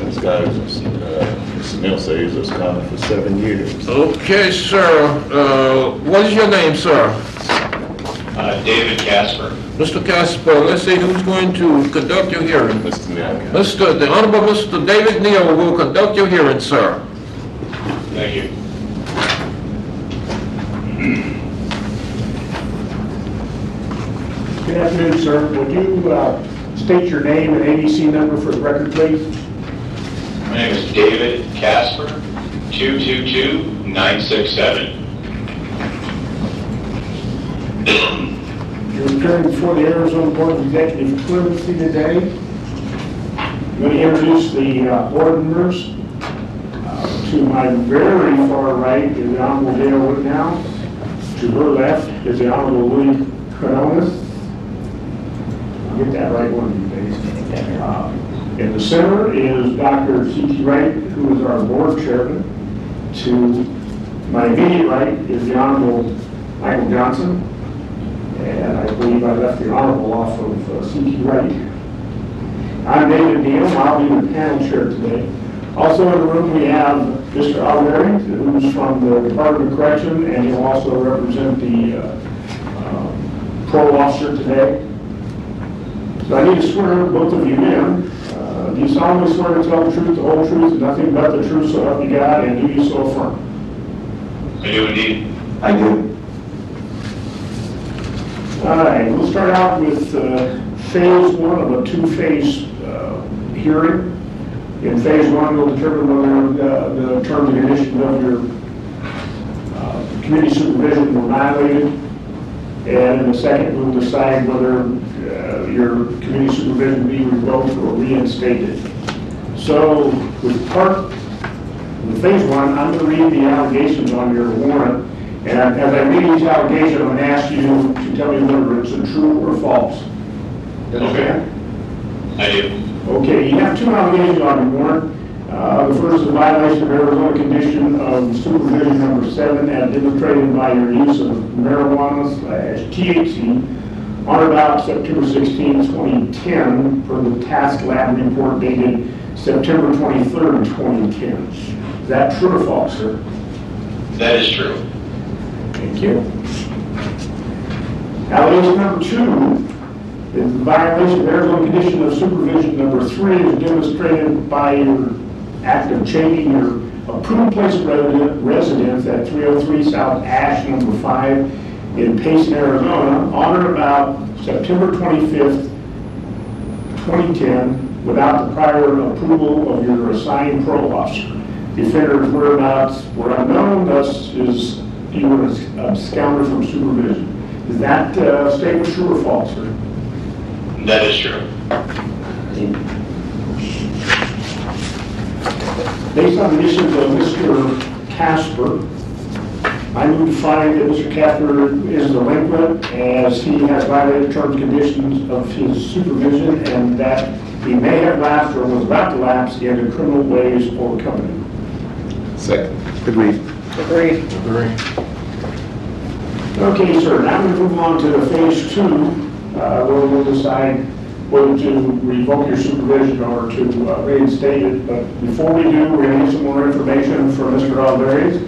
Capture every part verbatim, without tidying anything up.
this guy, uh, Mister Neal says, he's coming for seven years. Okay, sir. Uh, what is your name, sir? Uh, David Casper. Mister Casper, let's see who's going to conduct your hearing. Mister Neal. Mister The Honorable Mister David Neal will conduct your hearing, sir. Thank you. Good afternoon, sir. Would you uh, state your name and A D C number for the record, please? My name is David Casper, two two two, nine six seven. You're appearing before the Arizona Board of Executive Clemency today. I'm going to introduce the uh, board members. Uh, to my very far right is the Honorable Dale Whitnow. To her left is the Honorable Louis Quinones. I'll get that right one of you days. Uh, in the center is Doctor C T Wright, who is our board chairman. To my immediate right is the Honorable Michael Johnson. And I believe I left the Honorable off of uh, C T Wright. I'm David Neal. I'll be the panel chair today. Also in the room we have Mister Alberti, who's from the Department of Correction, and he'll also represent the uh, uh, parole officer today. So I need to swear both of you in. Uh, do you solemnly swear to tell the truth, the whole truth, and nothing but the truth, so help you God, and do you so affirm? I do indeed. I do. All right, we'll start out with uh, phase one of a two-phase uh, hearing. In phase one, we'll determine whether uh, the terms and conditions of your uh, community supervision were violated. And in the second, we'll decide whether uh, your community supervision be revoked or reinstated. So with part, with phase one, I'm going to read the allegations on your warrant. And as I read each allegation, I'm going to ask you to tell me whether it's a true or false. Okay. I do. Okay, you have two allegations on your warrant. Uh, the first is a violation of Arizona condition of supervision number seven as demonstrated by your use of marijuana slash T H C on or about September sixteenth, twenty ten, per the task lab report dated September twenty-third, twenty ten. Is that true or false, sir? That is true. Thank you. Allegation number two is the violation of Arizona condition of supervision number three is demonstrated by your act of changing your approved place of residence at three oh three South Ash number five in Payson, Arizona on or about September twenty-fifth, twenty ten without the prior approval of your assigned parole officer. The offender's whereabouts were unknown, thus is you were absconded from supervision. Is that uh, statement true or false, sir? That is true. Based on the issues of Mister Casper, I move to find that Mister Casper is delinquent as he has violated terms and conditions of his supervision and that he may have lapsed or was about to lapse into criminal ways or company. Second. Agreed. Agreed. Agree. Okay, sir, now we move on to phase two, uh, where we'll decide whether to revoke your supervision or to uh, reinstate it. But before we do, we're going to need some more information from Mister Alvarez.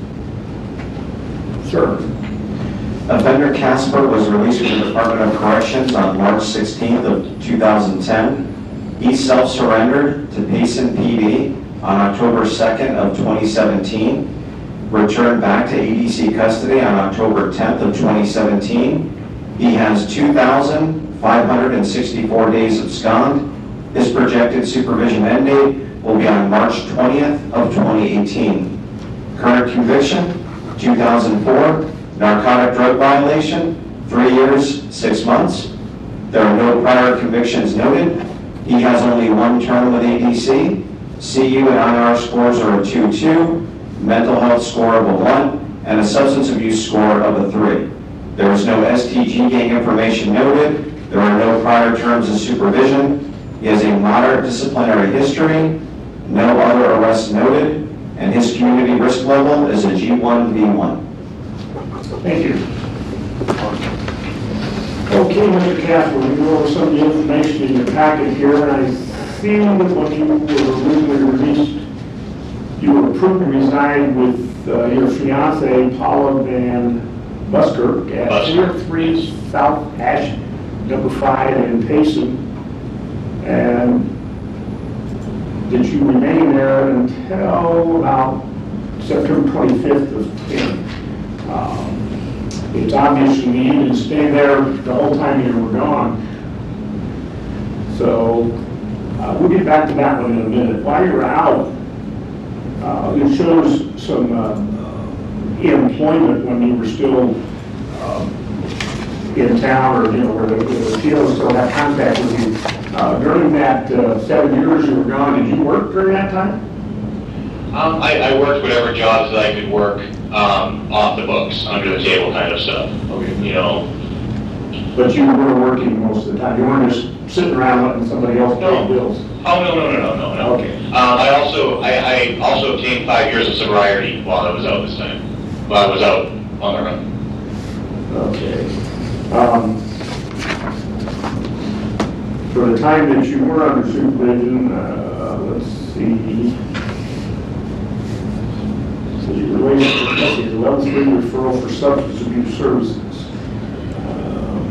Sir. Offender Casper was released from the Department of Corrections on March sixteenth of two thousand ten. He self-surrendered to Payson P D on October second of twenty seventeen. Returned back to A D C custody on October tenth of twenty seventeen. He has two thousand five hundred sixty-four days abscond. His projected supervision end date will be on March twentieth of twenty eighteen. Current conviction, two thousand four, narcotic drug violation, three years, six months. There are no prior convictions noted. He has only one term with A D C. C U and I R scores are a two two. Mental health score of a one, and a substance abuse score of a three. There is no S T G gang information noted. There are no prior terms of supervision. He has a moderate disciplinary history, no other arrests noted, and his community risk level is a G one V one. Thank you. Okay, Mister Casper, we go over some of the information in your packet here, and I seen that when you were originally released, you were approved to reside with uh, your fiancee, Paula Van Busker, at Busker. three oh three South Ash, number five in Payson. And did you remain there until about September twenty-fifth of ten? Um, It's obvious you needed to stay there the whole time you were gone. So uh, we'll get back to that one in a minute. While you were out, uh, it shows some uh, employment when you were still uh, in town, or, you know, where the, the P Os still have contact with you. Uh, during that uh, seven years you were gone, did you work during that time? Um, I, I worked whatever jobs that I could work um, off the books, under the table kind of stuff. Okay. You know, But you were working most of the time. You weren't just sitting around letting somebody else pay No. bills. oh no no no no no no. Okay. Um, I also I, I also obtained five years of sobriety while I was out this time. While I was out on the run. Okay. Um, For the time that you were under supervision, uh, let's see. So you were waiting for, let's see, level three referral for substance abuse services. Um,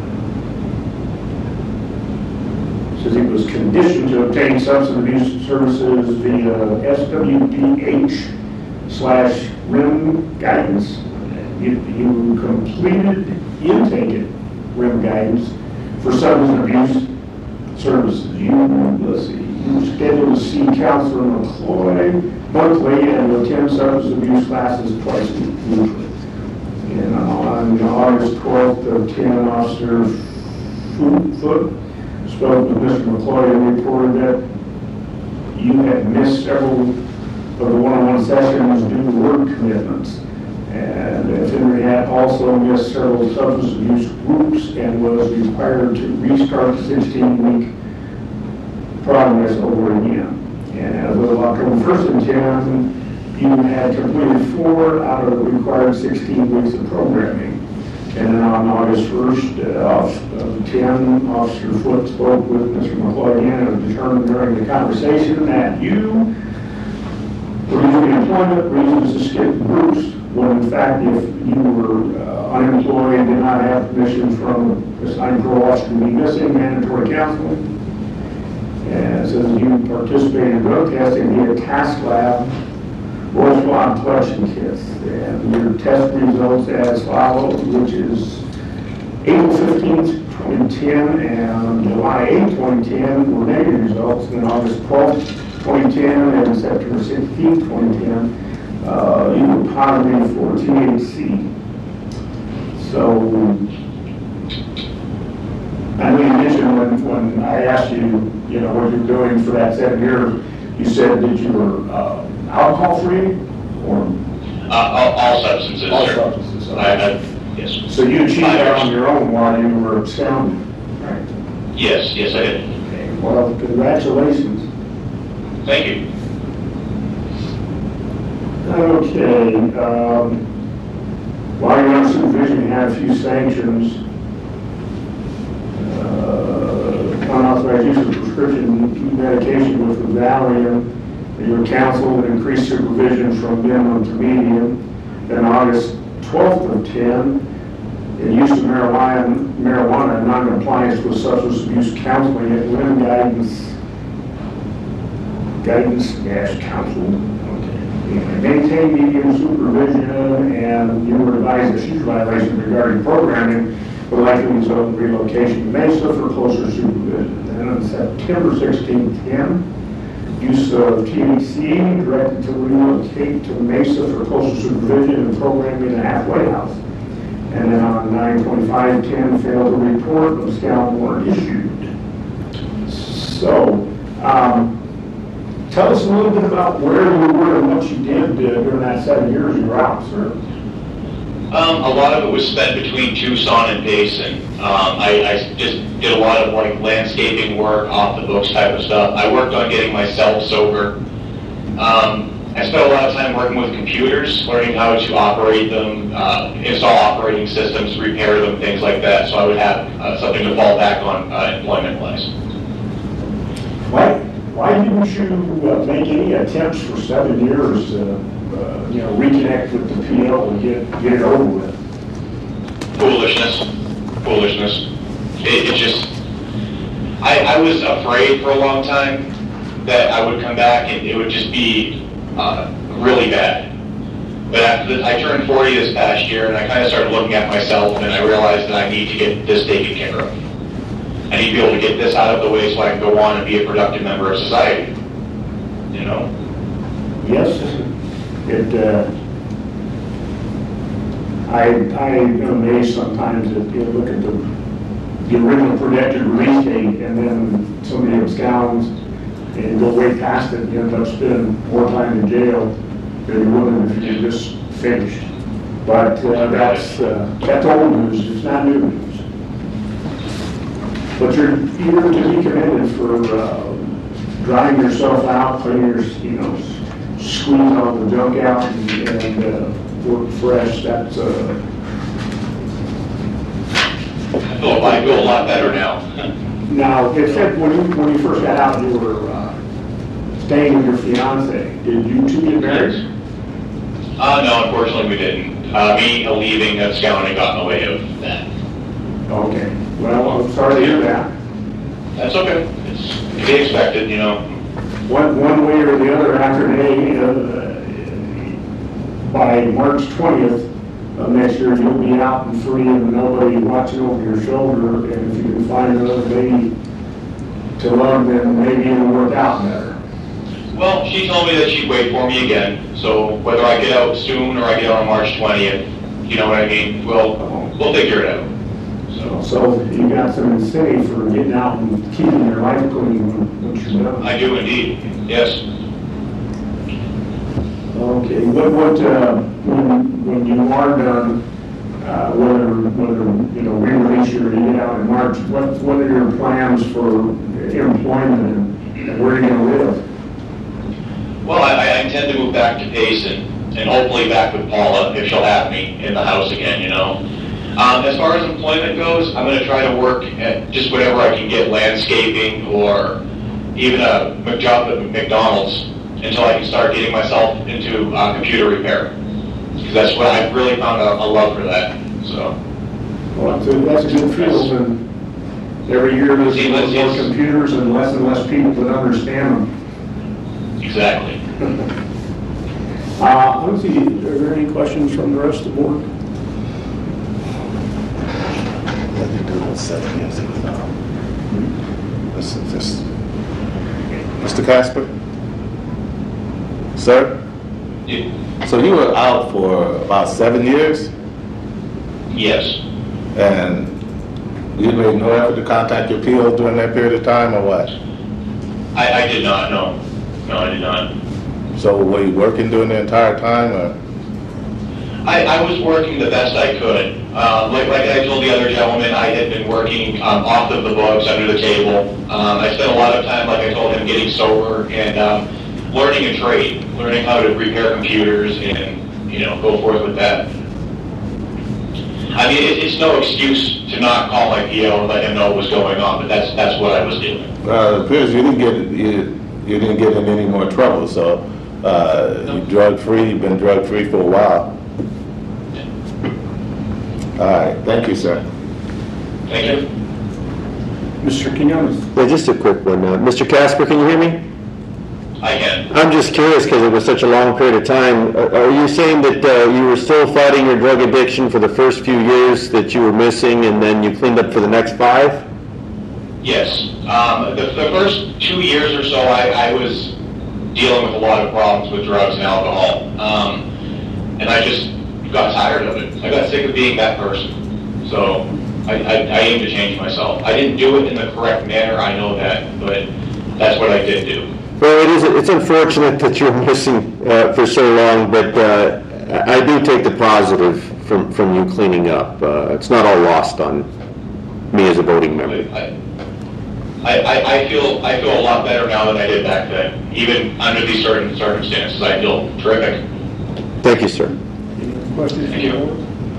Says he was conditioned to obtain substance abuse services via S W D H slash R I M guidance. You, you completed intake at R I M guidance for substance abuse services. You, let's see, you were scheduled to see Counselor McCloy monthly and to attend substance abuse classes twice weekly. And on August twelfth of ten, Officer Foot spoke with Mister McCloy and reported that you had missed several of the one-on-one sessions due to work commitments. And that Henry had also missed several substance abuse groups and was required to restart the sixteen-week progress over again. And as of October first and ten, you had completed four out of the required sixteen weeks of programming. And then on August first, uh, off of ten, Officer Foote spoke with Mister McCloy again and determined during the conversation that you were using employment reasons to skip groups, when in fact, if you were uh, unemployed and did not have permission from assigned parole officer to be missing mandatory counseling. And it says you participated in drug testing via task lab or swab collection kits. And your test results as follows, which is April fifteenth, twenty ten and July eighth, twenty ten were negative results, and then August twelfth, twenty ten and September sixteenth, twenty ten, uh, you were positive for T H C. So, I know you mentioned when, when I asked you, you know, what you're doing for that seven years, you said that you were uh, alcohol-free or? Uh, all, all substances. All sir. substances, okay. I, I, yes. So you achieved Five that years. on your own while you were absconding, right? Yes, yes, I did. Okay, well, congratulations. Thank you. Okay, um, while you're on supervision, you had a few sanctions. Uh, unauthorized use of prescription medication with Valium. You were counseled and increased supervision from minimum to medium. Then August twelfth of ten, in use of marijuana, marijuana and non-compliance with substance abuse counseling at Lynn Guidance, Guidance dash Counsel. Okay. Maintain medium supervision, and you were advised of future violations regarding programming will likely result in relocation to Mesa for closer supervision. Then on September sixteenth, ten, use of T H C directed to relocate to Mesa for closer supervision and programming in a halfway house. And then on nine twenty-five ten, failed to report, no scout warrant issued. So, um, tell us a little bit about where you were and what you did uh, during that seven years you were out, sir. Um, a lot of it was spent between Tucson and Payson. Um, I, I just did a lot of like landscaping work, off the books type of stuff. I worked on getting myself sober. Um, I spent a lot of time working with computers, learning how to operate them, uh, install operating systems, repair them, things like that. So I would have uh, something to fall back on uh, employment-wise. What? Why didn't you uh, make any attempts for seven years, uh, uh, you know, reconnect with the P L and get, get it over with? Foolishness, foolishness. It, it just, I, I was afraid for a long time that I would come back and it would just be uh, really bad. But after the, I turned forty this past year, and I kind of started looking at myself, and I realized that I need to get this taken care of. I need to be able to get this out of the way so I can go on and be a productive member of society. You know? Yes, it, uh, I, I'm amazed sometimes that you look at the, the original projected release date and then somebody absconds and go way past it and you end up spending more time in jail than you would if you just finished. But uh, that's, uh, that's old news, it's not new news. But you're eager to be commended for uh, drying yourself out, cleaning your, you know, squeeze all the junk out and, and uh, work fresh. That's uh, I feel, I feel a lot better now. now. It said when you when you first got out, you were uh, staying with your fiance. Did you two get married? Uh, no, unfortunately we didn't. Uh, me leaving absconding got in the way of that. Okay. Well, I'm sorry to hear that. That's okay. It's to be expected, you know. One, one way or the other, after they, uh, by March twentieth of next year, you'll be out and free and nobody watching over your shoulder. And if you can find another baby to love, then maybe it'll work out better. Well, she told me that she'd wait for me again. So whether I get out soon or I get out on March twentieth, you know what I mean? We'll, we'll figure it out. So, so you got some incentive for getting out and keeping your life clean once you're done. I do indeed, yes. Okay, what, what, uh, when, when you are done, uh, whether, whether, you know, re-release you or you get out in March, what, what are your plans for employment and, and where are you going to live? Well, I, I intend to move back to Payson and hopefully back with Paula if she'll have me in the house again, you know. Um, as far as employment goes, I'm going to try to work at just whatever I can get, landscaping or even a job at McDonald's until I can start getting myself into uh, computer repair. Because that's what I've really found a, a love for that. So. Well, that's a, that's a good field, and every year there's See, more let's- more let's- computers and less and less people that understand them. Exactly. Uh, let's see, are there any questions from the rest of the board? Seven years ago. This is just, Mister Casper? Sir? Yeah. So you were out for about seven years, Yes. and you made no effort to contact your P O during that period of time, or what? I, I did not, no. No, I did not. So were you working during the entire time, or? I, I was working the best I could. Uh, like, like I told the other gentleman, I had been working um, off of the books, under the table. Um, I spent a lot of time, like I told him, getting sober and um, learning a trade, learning how to repair computers and, you know, go forth with that. I mean, it, it's no excuse to not call my P O and let him know what was going on, but that's that's what I was doing. Well, it appears you didn't get, you, you didn't get in any more trouble, so uh, No. you're drug-free, you've been drug-free for a while. All right, thank you, sir. Thank you. Mister Quinones? Yeah, just a quick one. Uh, Mister Casper, can you hear me? I can. I'm just curious because it was such a long period of time. Are are you saying that uh, you were still fighting your drug addiction for the first few years that you were missing and then you cleaned up for the next five? Yes. Um, the, the first two years or so, I, I was dealing with a lot of problems with drugs and alcohol. Um, and I just got tired of it. I got sick of being that person. So I, I, I aim to change myself. I didn't do it in the correct manner, I know that, but that's what I did do. Well, it is, it's unfortunate that you're missing uh, for so long, but uh, I I do take the positive from, from you cleaning up. Uh, It's not all lost on me as a voting member. I, I, I feel I feel a lot better now than I did back then. Even under these certain circumstances, I feel terrific. Thank you, sir. Any questions? Thank you.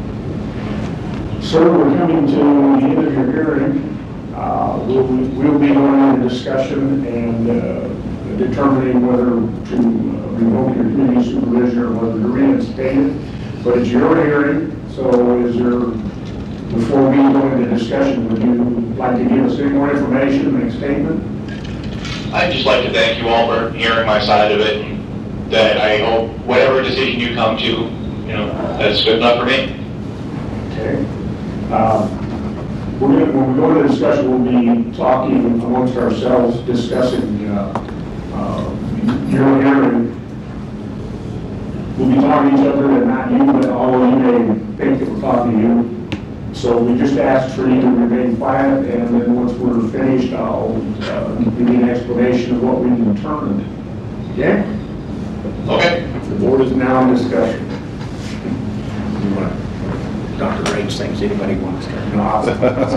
Sir, we're coming to the end of your hearing. Uh, We'll we'll be going into discussion, and uh, determining whether to uh, revoke your community supervision or whether to reinstate it. But it's your hearing, so is there, before we go into discussion, would you like to give us any more information, make a statement? I'd just like to thank you all for hearing my side of it, and that I hope whatever decision you come to, you know, that's good enough for me. Okay. Uh, We're going to, when we go to the discussion, we'll be talking amongst ourselves, discussing uh, uh, your hearing. We'll be talking to each other, and not you, but although you may think that we're talking to you. So we just ask for you to remain quiet, and then once we're finished, I'll uh, give you an explanation of what we determined. Okay? Okay. The board is now in discussion. You want Doctor Rage things, anybody want to start? No, I'll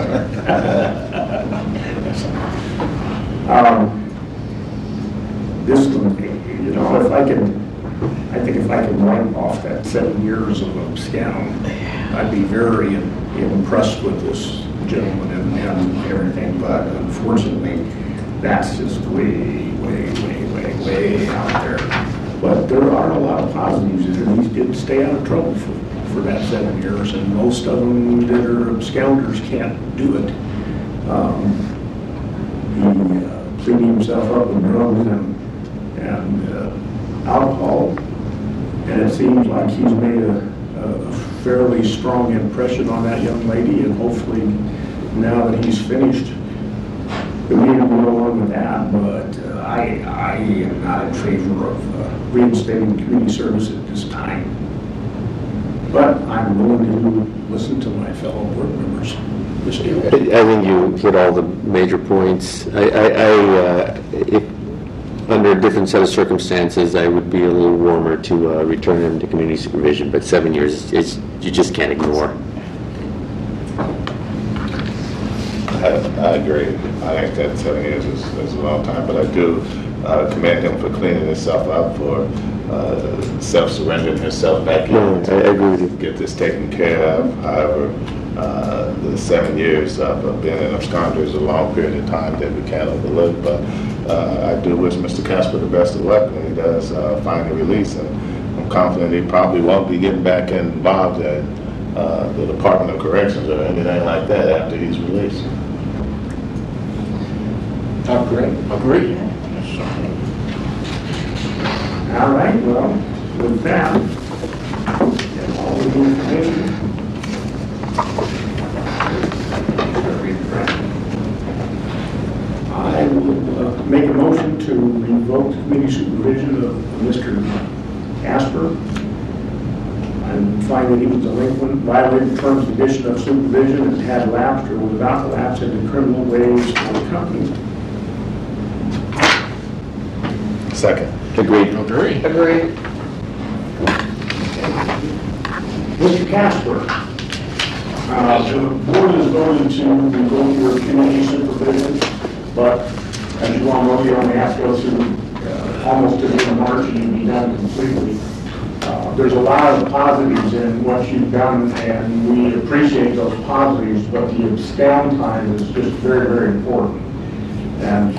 start. Um, This, you know, if I can, I think if I can wipe off that seven years of abscond, I'd be very impressed with this gentleman and, and everything, but unfortunately, that's just way, way, way, way, way out there. But there are a lot of positives, and he did stay out of trouble for, for that seven years, and most of them that are absconders can't do it. Um, he uh, cleaned himself up with drugs and, and uh, alcohol, and it seems like he's made a, a fairly strong impression on that young lady, and hopefully now that he's finished, we need to go on with that, but uh, I, I am not in favor of uh, reinstating community service at this time. But I'm willing to listen to my fellow board members. Miz Steele? I think you hit all the major points. I, I, I uh, if, under a different set of circumstances, I would be a little warmer to uh, return him to community supervision, but seven years, is, you just can't ignore. I, I agree. I think that seven years is, is a long time, but I do uh, commend him for cleaning himself up, for uh, self-surrendering himself back in. No, I, I agree with you. Get this taken care of. However, uh, the seven years of uh, being an absconder is a long period of time that we can't overlook, but uh, I do wish Mister Casper the best of luck when he does uh, finally release, and I'm confident he probably won't be getting back involved in uh, the Department of Corrections or anything like that after he's released. Agree. Agree. All right, well, with that, and all the information. I will uh, make a motion to revoke the committee supervision of Mister Casper. I find that he was delinquent, violated the terms and conditions of supervision, and had lapsed or was about to lapse into criminal ways of the company. Second. Agreed. Agree. Agree. Mister Casper, uh, the board is voting to revoke your community supervision, but as you all know, you only have to go through uh, almost to the end of March and you'll be done completely. Uh, there's a lot of positives in what you've done, and we appreciate those positives, but the abscond time is just very, very important. And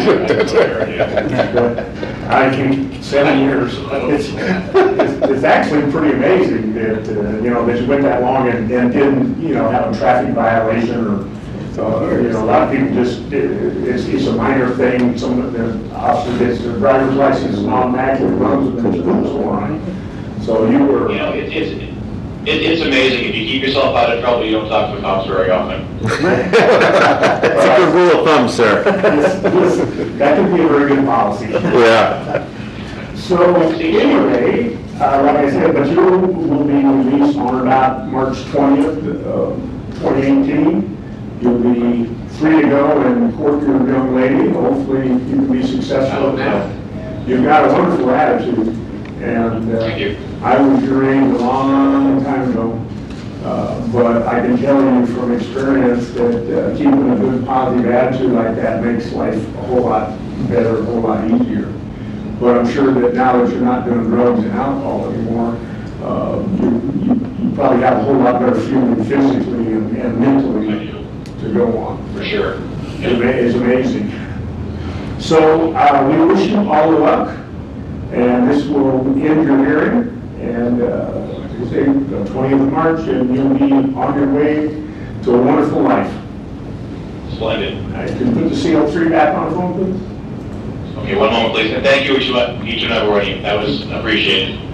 I think seven years, it's, it's, it's actually pretty amazing that, uh, you know, that you went that long and, and didn't, you know, have a traffic violation or, uh, you know, a lot of people just, it, it's, it's a minor thing. Some of the officer gets their driver's license and automatically runs with them and so on. So you were. You know, it, it's, it, it's amazing. If you keep yourself out of trouble, you don't talk to the cops very often. That's a good rule of thumb, sir. That could be a very good policy. Yeah. So anyway, uh, like I said, but you will be released on about March twentieth, uh, twenty eighteen. You'll be free to go and court your young lady. Hopefully you can be successful at that. You've got a wonderful attitude, and uh, Thank you. I was your age a long time ago. Uh, but I can tell you from experience that uh, keeping a good positive attitude like that makes life a whole lot better, a whole lot easier. But I'm sure that now that you're not doing drugs and alcohol anymore, uh, you, you, you probably have a whole lot better feeling physically and, and mentally to go on. For sure. It's ama- it's amazing. So uh, we wish you all the luck, and this will end your hearing. And uh, like I say, the twentieth of March, and you'll be on your way to a wonderful life. Splendid. I can put the C L three back on the phone, please. Okay, one moment, please. And thank you, each, each and every one of you. That was appreciated.